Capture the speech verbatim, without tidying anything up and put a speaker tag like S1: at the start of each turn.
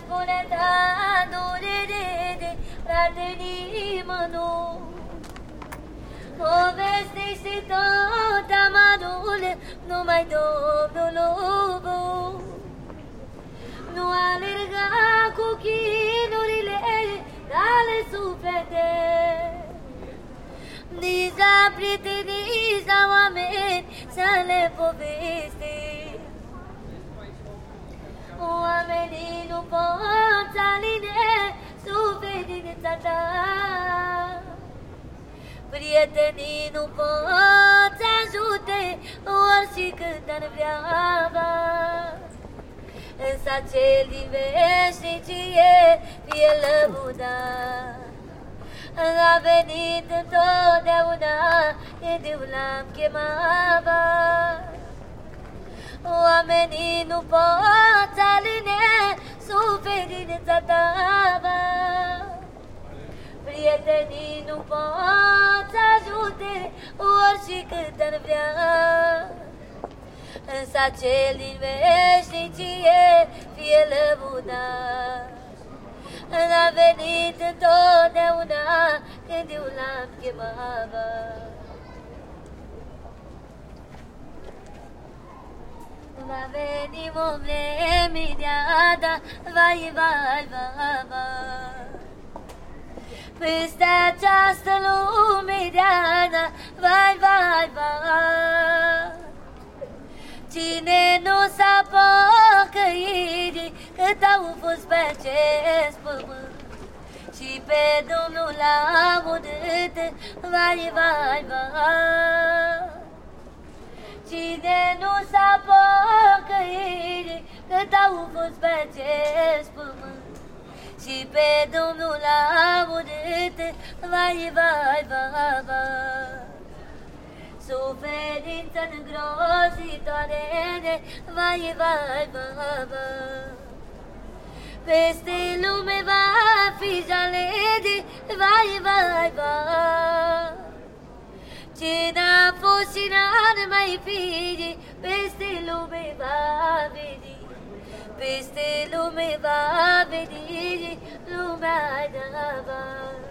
S1: spune da, nu rede, fraternii mănu. Povestește tot amarul, numai Domnul bun. Nu alerga cu chinurile tale suflete, nici la prieteni, nici la oameni să le povesti. Oamenii nu pot să aline suferința ta, prietenii nu pot să ajute ori când ar vrea. Însă cel din veșnicie fie lăudat, a venit întotdeauna când eu l-am chemat. Oamenii nu pot să aline suferința ta, prietenii nu pot să ajute ori cât ar vrea. Însă cel din veșnicie fie lăudat, a venit întotdeauna când eu l-am chemat. Va veni o vreme ideală, vai, vai, vai, vai. Peste această lume ideală, vai, vai, vai. Cine nu s-a pocăit cât au fost pe acest pământ și pe Domnul l-a urât, vai, vai, vai. Cine nu s-a pocăit cât au fost pe acest pământ și pe Domnul l-a urât, vai, vai, vai, vai. Suferință îngrozitoare, vai, vai, vai, vai. Peste lume va fi jale, vai, vai, vai. Ce n-a fost și n-ar mai fi, peste lume va veni, peste lume va veni lumea de-a.